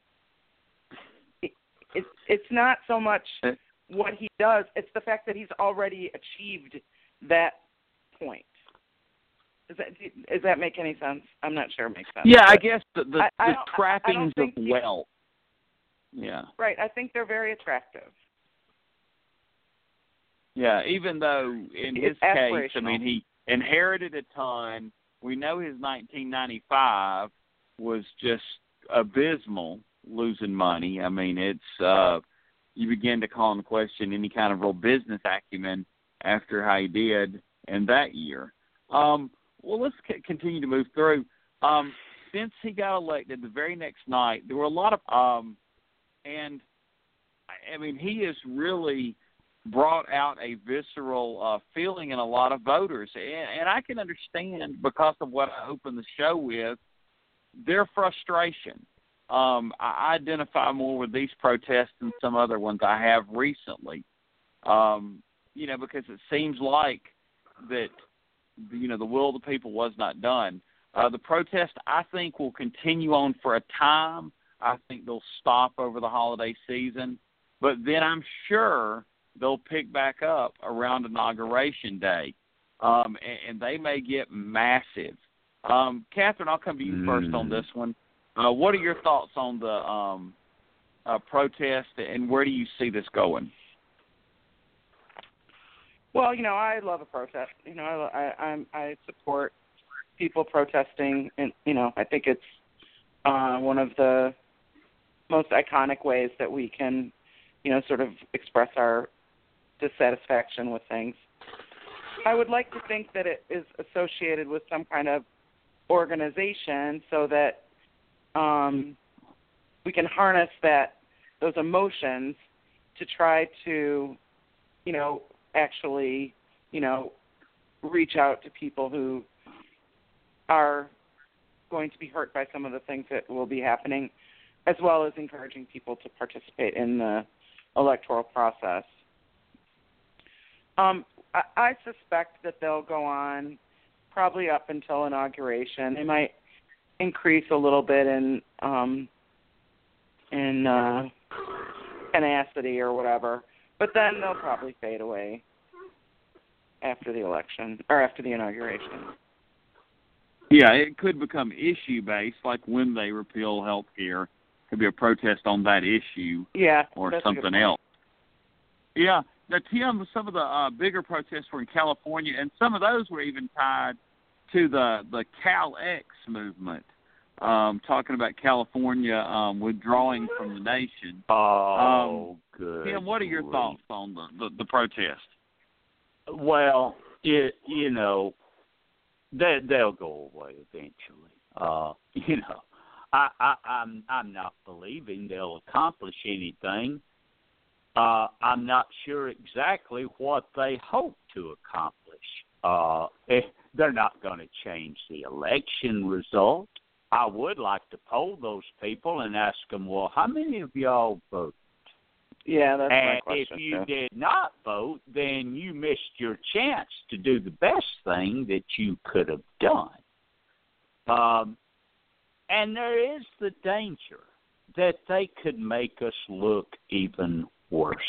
It's not so much what he does, it's the fact that he's already achieved that point. Does that make any sense? I'm not sure it makes sense. Yeah, I guess the trappings of wealth. Yeah. Right. I think they're very attractive. Yeah, even though in his case, I mean, he inherited a ton. We know his 1995 was just abysmal, losing money. I mean, it's you begin to call into question any kind of real business acumen after how he did in that year. Well, let's continue to move through. Since he got elected, the very next night, there were a lot of and I mean, he has really brought out a visceral feeling in a lot of voters. And I can understand, because of what I opened the show with, their frustration. I identify more with these protests than some other ones I have recently, you know, because it seems like that, you know, the will of the people was not done. The protest, I think, will continue on for a time. I think they'll stop over the holiday season. But then I'm sure they'll pick back up around Inauguration Day, and they may get massive. Catherine, I'll come to you first on this one. What are your thoughts on the protest, and where do you see this going? Well, you know, I love a protest. You know, I support people protesting, and you know, I think it's one of the most iconic ways that we can, you know, sort of express our dissatisfaction with things. I would like to think that it is associated with some kind of organization, so that, we can harness those emotions to try to, actually, reach out to people who are going to be hurt by some of the things that will be happening, as well as encouraging people to participate in the electoral process. I suspect that they'll go on probably up until inauguration. They might increase a little bit in tenacity or whatever, but then they'll probably fade away after the election or after the inauguration. Yeah, it could become issue-based, like when they repeal health care. Could be a protest on that issue, or something else. Yeah. Now, Tim, some of the bigger protests were in California, and some of those were even tied to the Cal-X movement, talking about California withdrawing from the nation. Good. Tim, what are your thoughts on the protest? Well, they'll go away eventually. I'm not believing they'll accomplish anything. I'm not sure exactly what they hope to accomplish. They're not going to change the election result. I would like to poll those people and ask them, well, how many of y'all voted? Yeah, that's my question. And if you did not vote, then you missed your chance to do the best thing that you could have done. And there is the danger that they could make us look even worse.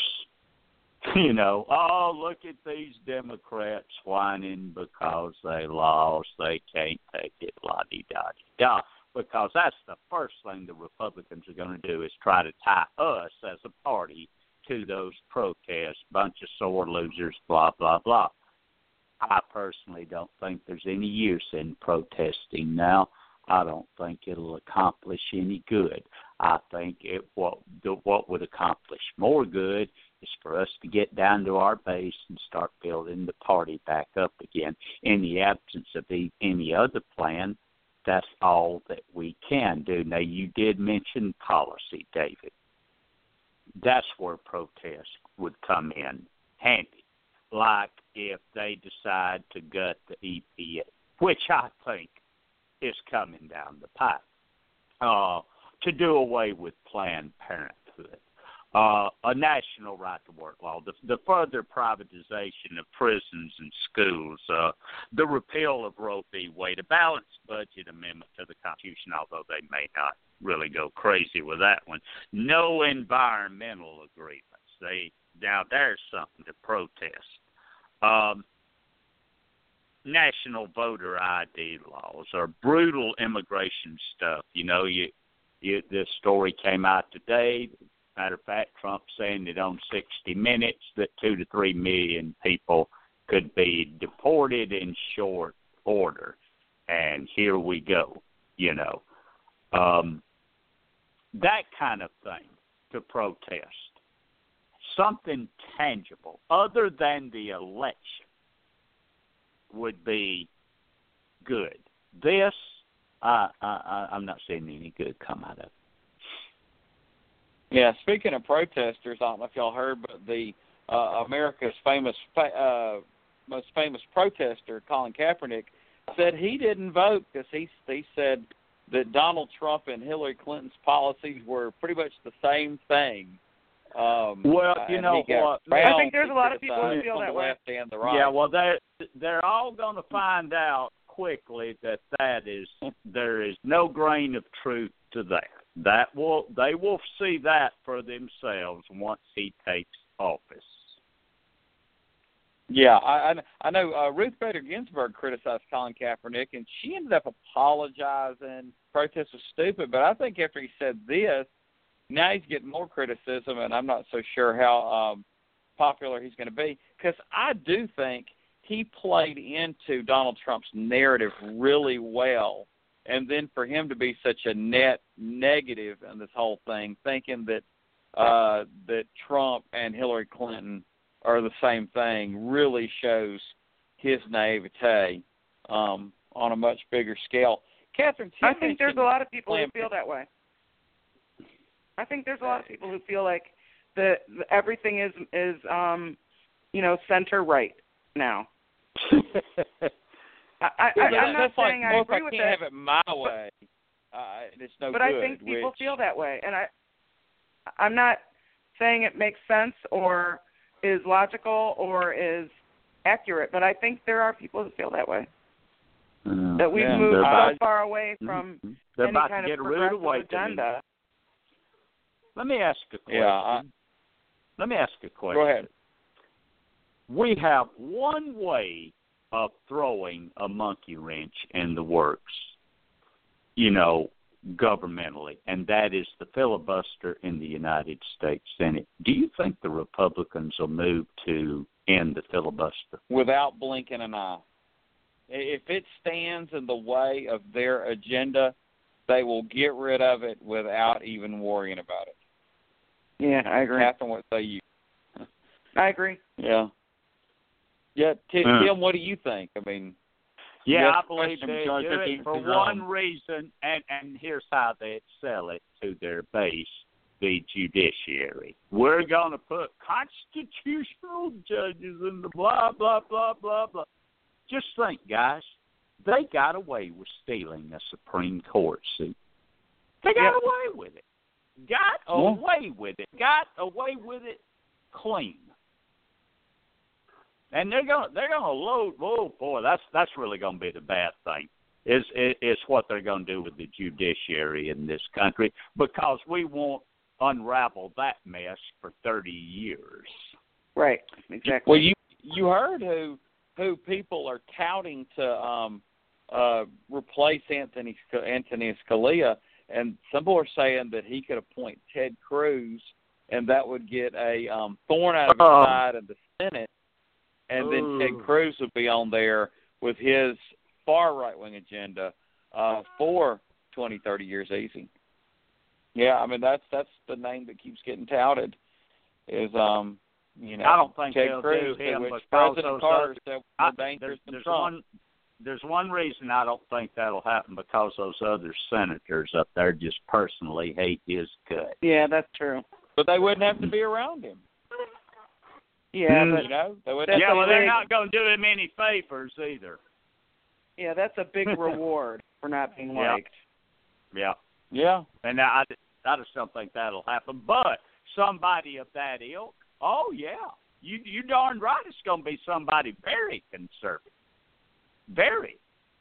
Look at these Democrats whining because they lost. They can't take it, la-di-da-di-da. Because that's the first thing the Republicans are going to do is try to tie us as a party to those protests, bunch of sore losers, blah, blah, blah. I personally don't think there's any use in protesting now. I don't think it'll accomplish any good. I think what would accomplish more good is for us to get down to our base and start building the party back up again. In the absence of any other plan, that's all that we can do. Now, you did mention policy, David. That's where protests would come in handy, like if they decide to gut the EPA, which I think is coming down the pipe, to do away with Planned Parenthood, a national right-to-work law, the further privatization of prisons and schools, the repeal of Roe v. Wade, a balanced budget amendment to the Constitution, although they may not really go crazy with that one, no environmental agreements. Now there's something to protest. National voter ID laws or brutal immigration stuff. This story came out today. Matter of fact, Trump saying that on 60 Minutes that 2 to 3 million people could be deported in short order. And here we go, that kind of thing to protest. Something tangible other than the election would be good. This, I'm not seeing any good come out of it. Yeah, speaking of protesters, I don't know if y'all heard, but the America's most famous protester, Colin Kaepernick, said he didn't vote because he said that Donald Trump and Hillary Clinton's policies were pretty much the same thing. Well, you know what? I think there's a lot of people who feel that way. The left and the right. Yeah, well, they're all going to find out quickly that there is no grain of truth to that. They will see that for themselves once he takes office. Yeah, I know Ruth Bader Ginsburg criticized Colin Kaepernick, and she ended up apologizing. Protest was stupid, but I think after he said this, now he's getting more criticism, and I'm not so sure how popular he's going to be, because I do think he played into Donald Trump's narrative really well, and then for him to be such a net negative in this whole thing, thinking that that Trump and Hillary Clinton are the same thing, really shows his naivete on a much bigger scale. Catherine, I think there's a lot of people who feel that way. I think there's a lot of people who feel like everything is center right now. I'm not saying I agree with I that. can't have it my way. It's no but good. I think people feel that way, and I'm not saying it makes sense or is logical or is accurate, but I think there are people who feel that way. That we've moved so far away from any kind of progressive agenda. Let me ask a question. Let me ask a question. Go ahead. We have one way of throwing a monkey wrench in the works, governmentally, and that is the filibuster in the United States Senate. Do you think the Republicans will move to end the filibuster? Without blinking an eye. If it stands in the way of their agenda, they will get rid of it without even worrying about it. Yeah, I agree. Catherine, what say you? I agree. Yeah. Yeah, Tim, what do you think? I mean, I believe they do it for one reason, and here's how they sell it to their base, the judiciary. We're going to put constitutional judges in the blah, blah, blah, blah, blah. Just think, guys, they got away with stealing a Supreme Court seat. They got away with it. Got away with it clean. And they're gonna load. Oh boy, that's really gonna be the bad thing. Is what they're gonna do with the judiciary in this country, because we won't unravel that mess for 30 years. Right. Exactly. Well, you heard who people are touting to replace Anthony Scalia, and some people are saying that he could appoint Ted Cruz, and that would get a thorn out of his side in the Senate. And then Ted Cruz would be on there with his far right-wing agenda for 20, 30 years easy. Yeah, I mean, that's the name that keeps getting touted is, I don't think Ted they'll Cruz, do him, which because President Carter said was more dangerous than Trump. There's one reason I don't think that'll happen, because those other senators up there just personally hate his gut. Yeah, that's true. But they wouldn't have to be around him. Yeah, but they're not going to do him any favors either. Yeah, that's a big reward for not being liked. Yeah. And I just don't think that'll happen. But somebody of that ilk, you darn right, it's going to be somebody very conservative, very.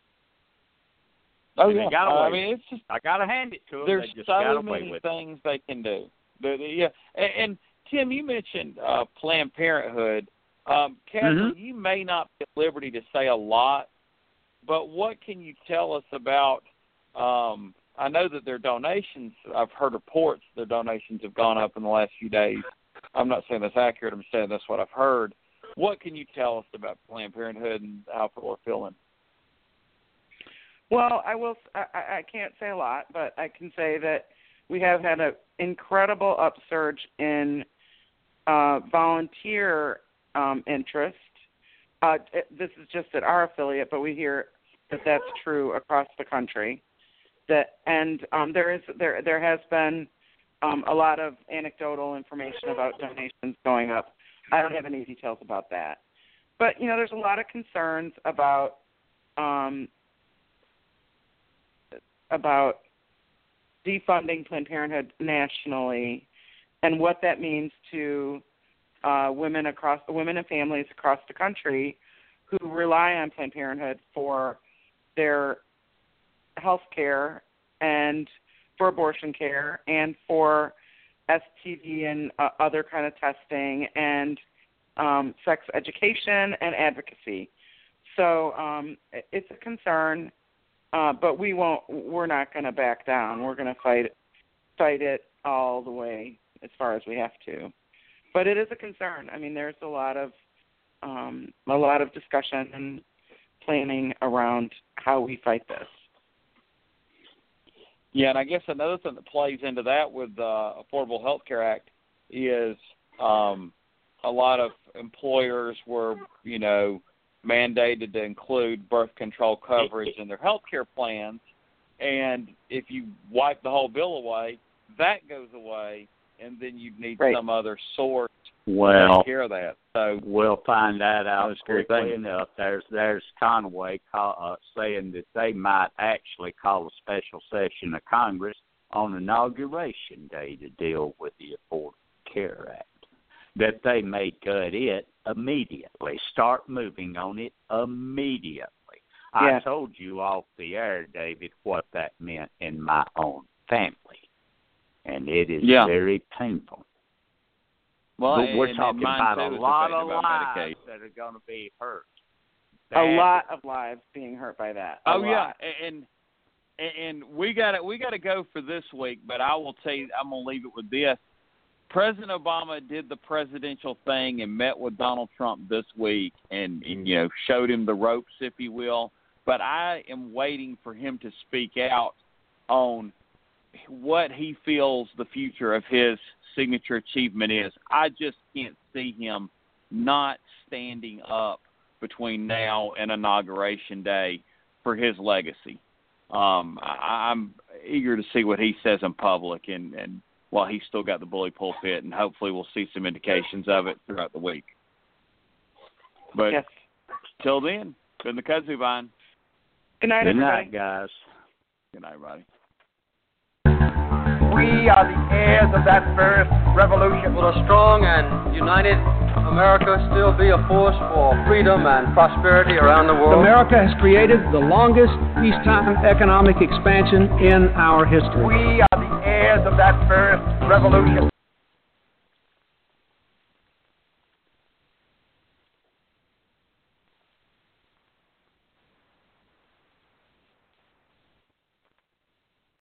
Oh and yeah, I mean, it's just, I got to hand it to them. There's they just so many things they can do. And Tim, you mentioned Planned Parenthood. Catherine, you may not be at liberty to say a lot, but what can you tell us about, I know that their donations, I've heard reports their donations have gone up in the last few days. I'm not saying that's accurate. I'm saying that's what I've heard. What can you tell us about Planned Parenthood and how people are feeling? Well, I can't say a lot, but I can say that we have had an incredible upsurge in volunteer interest. This is just at our affiliate, but we hear that that's true across the country. There has been a lot of anecdotal information about donations going up. I don't have any details about that, but there's a lot of concerns about defunding Planned Parenthood nationally, and what that means to women and families across the country who rely on Planned Parenthood for their health care and for abortion care and for STD and other kind of testing and sex education and advocacy. So it's a concern. But we're not going to back down. We're going to fight it all the way as far as we have to. But it is a concern. I mean, there's a lot of discussion and planning around how we fight this. Yeah, and I guess another thing that plays into that with the Affordable Health Care Act is a lot of employers were, mandated to include birth control coverage in their health care plans, and if you wipe the whole bill away, that goes away, and then you'd need Right. some other source to Well, take care of that. So we'll find that out That's a great quickly thing. enough. There's Conway saying that they might actually call a special session of Congress on Inauguration Day to deal with the Affordable Care Act. That they may cut it immediately, start moving on it immediately. I Yeah. told you off the air, David, what that meant in my own family, and it is very painful. well, But we're and talking mine about too a is lot affected of by lives Medicaid. that are going to be hurt. A lot of lives being hurt by that. A Oh yeah, lot. and we got to go for this week. But I will tell you, I'm gonna leave it with this. President Obama did the presidential thing and met with Donald Trump this week, and showed him the ropes, if you will. But I am waiting for him to speak out on what he feels the future of his signature achievement is. I just can't see him not standing up between now and Inauguration Day for his legacy. I'm eager to see what he says in public, and while he's still got the bully pulpit, and hopefully we'll see some indications of it throughout the week. But Yes. till then, been the Kudzu Vine. Good night, Good everybody. night, guys. Good night, everybody. We are the heirs of that first revolution. Will a strong and united America still be a force for freedom and prosperity around the world? America has created the longest peacetime economic expansion in our history. We are the heirs of that first revolution.